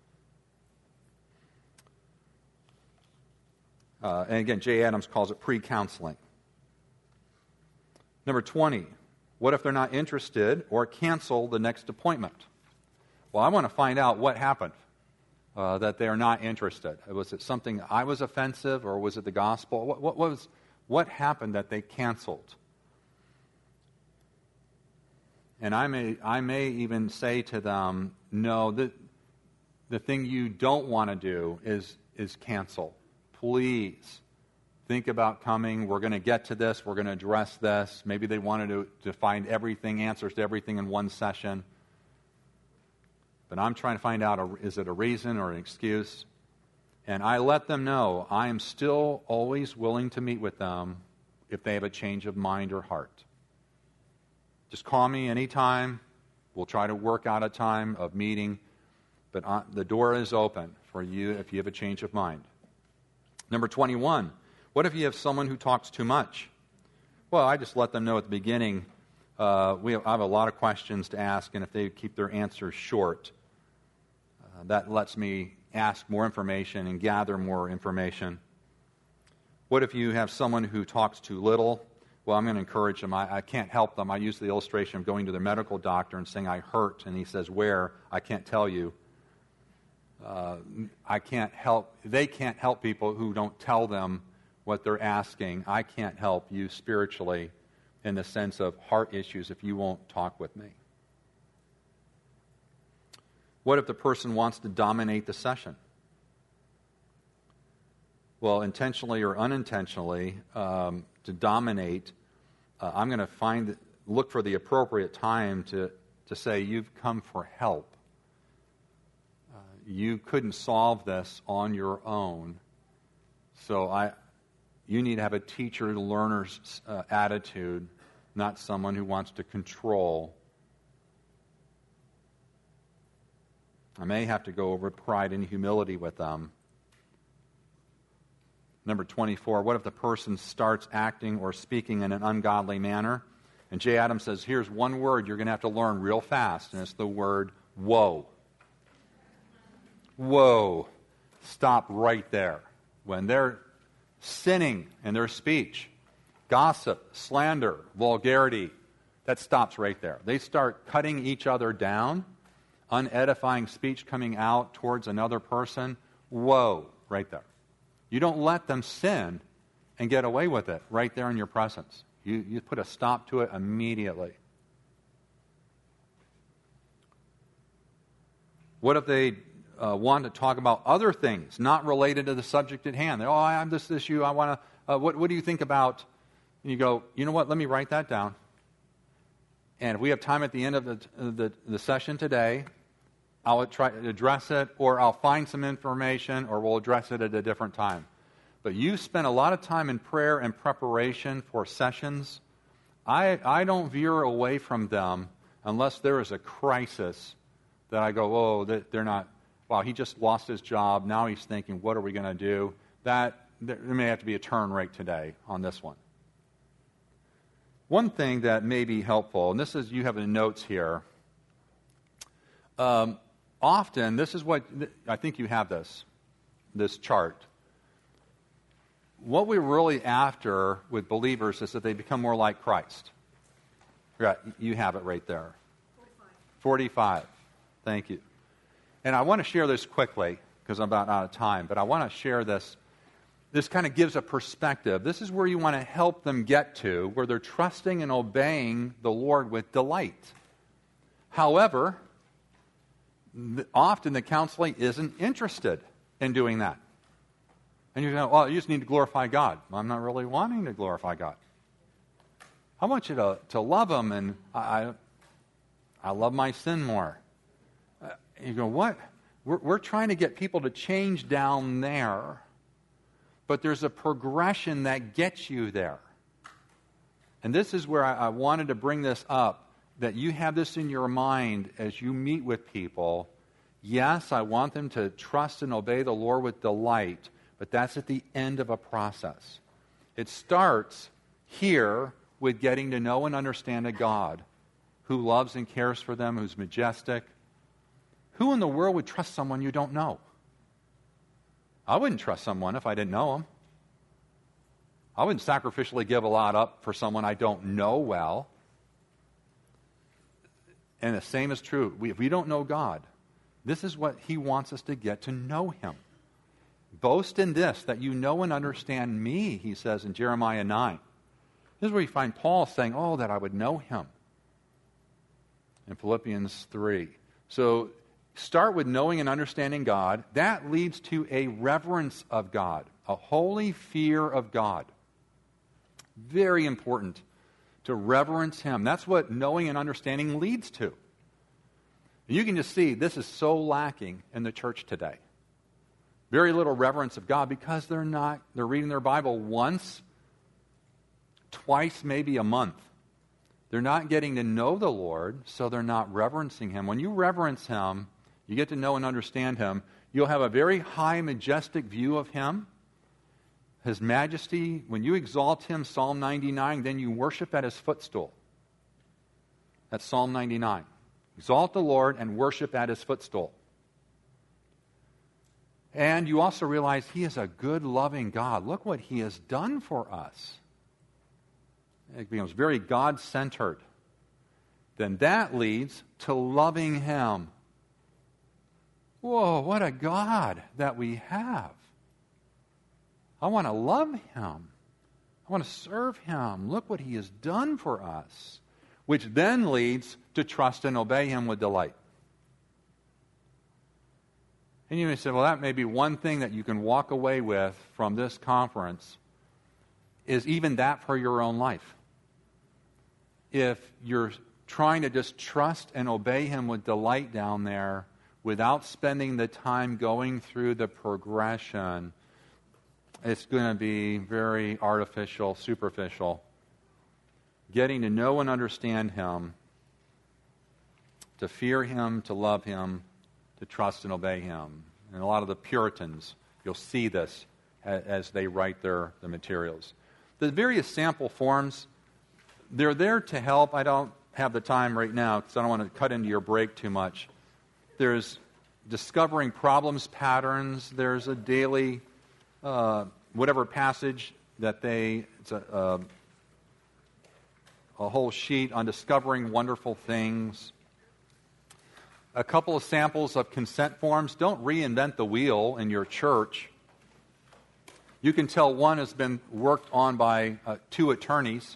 Speaker 1: Uh, and again, Jay Adams calls it pre-counseling. Number twenty, what if they're not interested or cancel the next appointment? Well, I want to find out what happened uh, that they are not interested. Was it something I was offensive, or was it the gospel? What, what was what happened that they canceled? And I may I may even say to them, no, the the thing you don't want to do is is cancel. Please think about coming. We're going to get to this. We're going to address this. Maybe they wanted to, to find everything, answers to everything in one session. But I'm trying to find out, is it a reason or an excuse? And I let them know I am still always willing to meet with them if they have a change of mind or heart. Just call me anytime. We'll try to work out a time of meeting. But uh, the door is open for you if you have a change of mind. Number twenty-one, what if you have someone who talks too much? Well, I just let them know at the beginning, uh, we have, I have a lot of questions to ask, and if they keep their answers short, uh, that lets me ask more information and gather more information. What if you have someone who talks too little? Well, I'm going to encourage them. I, I can't help them. I use the illustration of going to their medical doctor and saying, I hurt, and he says, where? I can't tell you. Uh, I can't help, they can't help people who don't tell them what they're asking. I can't help you spiritually in the sense of heart issues if you won't talk with me. What if the person wants to dominate the session? Well, intentionally or unintentionally, um, to dominate, uh, I'm going to find, look for the appropriate time to, to say, you've come for help. You couldn't solve this on your own. So I, you need to have a teacher-learner's uh, attitude, not someone who wants to control. I may have to go over pride and humility with them. Number twenty-four, what if the person starts acting or speaking in an ungodly manner? And Jay Adams says, here's one word you're going to have to learn real fast, and it's the word woe. Whoa, stop right there. When they're sinning in their speech, gossip, slander, vulgarity, that stops right there. They start cutting each other down, unedifying speech coming out towards another person. Whoa, right there. You don't let them sin and get away with it right there in your presence. You, you put a stop to it immediately. What if they Uh, want to talk about other things not related to the subject at hand? They, oh, I have this issue. I want to. Uh, what, what do you think about? And you go, you know what? Let me write that down. And if we have time at the end of the the, the session today, I'll try to address it, or I'll find some information, or we'll address it at a different time. But you spend a lot of time in prayer and preparation for sessions. I I don't veer away from them unless there is a crisis that I go, oh, they're not. Wow, he just lost his job. Now he's thinking, what are we going to do? That there may have to be a turn right today on this one. One thing that may be helpful, and this is, you have the notes here. Um, often, this is what, I think you have this, this chart. What we're really after with believers is that they become more like Christ. Yeah, you have it right there. forty-five. forty-five. Thank you. And I want to share this quickly because I'm about out of time, but I want to share this. this kind of gives a perspective. This is where you want to help them get to, where they're trusting and obeying the Lord with delight. However, often the counseling isn't interested in doing that. And you're going, well, you just need to glorify God. Well, I'm not really wanting to glorify God. I want you to, to love Him, and I, I love my sin more. Uh, you go, what? We're, we're trying to get people to change down there, but there's a progression that gets you there. And this is where I, I wanted to bring this up, that you have this in your mind as you meet with people. Yes, I want them to trust and obey the Lord with delight, but that's at the end of a process. It starts here with getting to know and understand a God who loves and cares for them, who's majestic. Who in the world would trust someone you don't know? I wouldn't trust someone if I didn't know him. I wouldn't sacrificially give a lot up for someone I don't know well. And the same is true. We, if we don't know God, this is what He wants us to get to know Him. Boast in this, that you know and understand me, He says in Jeremiah nine. This is where you find Paul saying, oh, that I would know Him. In Philippians three. So start with knowing and understanding God. That leads to a reverence of God, a holy fear of God. Very important to reverence Him. That's what knowing and understanding leads to. And you can just see this is so lacking in the church today. Very little reverence of God because they're not, they're reading their Bible once, twice, maybe a month. They're not getting to know the Lord, so they're not reverencing Him. When you reverence Him, you get to know and understand Him. You'll have a very high, majestic view of Him. His majesty, when you exalt Him, Psalm ninety-nine, then you worship at His footstool. That's Psalm ninety-nine. Exalt the Lord and worship at His footstool. And you also realize He is a good, loving God. Look what He has done for us. It becomes very God-centered. Then that leads to loving Him. Whoa, what a God that we have. I want to love Him. I want to serve Him. Look what He has done for us. Which then leads to trust and obey Him with delight. And you may say, well, that may be one thing that you can walk away with from this conference, is even that for your own life. If you're trying to just trust and obey Him with delight down there without spending the time going through the progression, it's going to be very artificial, superficial. Getting to know and understand Him, to fear Him, to love Him, to trust and obey Him. And a lot of the Puritans, you'll see this as, as they write their, their materials. The various sample forms, they're there to help. I don't have the time right now because I don't want to cut into your break too much. There's discovering problems, patterns. There's a daily, uh, whatever passage that they, it's a, a, a whole sheet on discovering wonderful things. A couple of samples of consent forms. Don't reinvent the wheel in your church. You can tell one has been worked on by uh, two attorneys,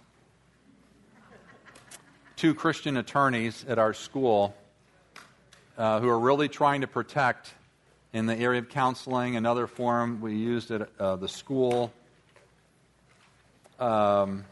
Speaker 1: two Christian attorneys at our school uh, who are really trying to protect in the area of counseling. Another form we used at uh, the school. Um,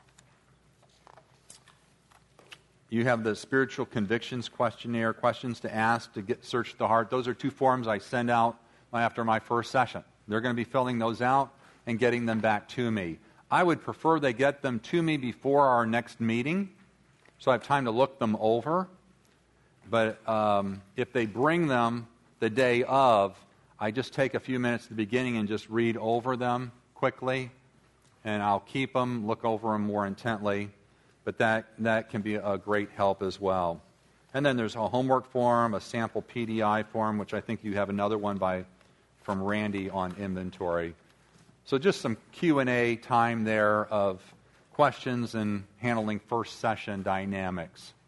Speaker 1: You have the spiritual convictions questionnaire, questions to ask to get search the heart. Those are two forms I send out after my first session. They're going to be filling those out and getting them back to me. I would prefer they get them to me before our next meeting, so I have time to look them over. But um, if they bring them the day of, I just take a few minutes at the beginning and just read over them quickly, and I'll keep them, look over them more intently. But that, that can be a great help as well. And then there's a homework form, a sample P D I form, which I think you have another one by from Randy on inventory. So just some Q and A time there of questions and handling first session dynamics.